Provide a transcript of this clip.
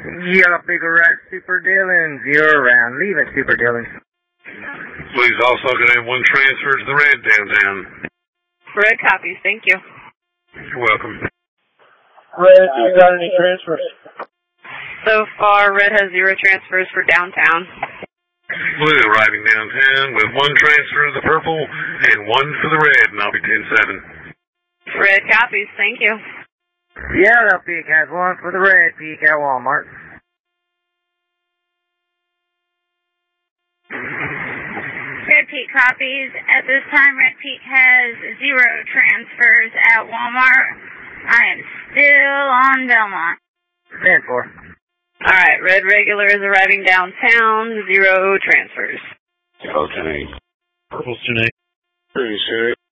Yellow Bigger Rat, Super Dillons, you're around. Leave it, Super Dillons. Please also get in one transfer to the red downtown. Red copies, thank you. You're welcome. Red, you got any transfers? So far, Red has 0 transfers for downtown. Blue arriving downtown with one transfer to the purple and one for the red, and I'll be 10-7. Red copies, thank you. Yellow Peak has one for the Red Peak at Walmart. Red Peak copies. At this time, Red Peak has 0 transfers at Walmart. I am still on Belmont. 10-4. Alright, Red Regular is arriving downtown, 0 transfers. Yellow 10-8. Purple 10-8. 37.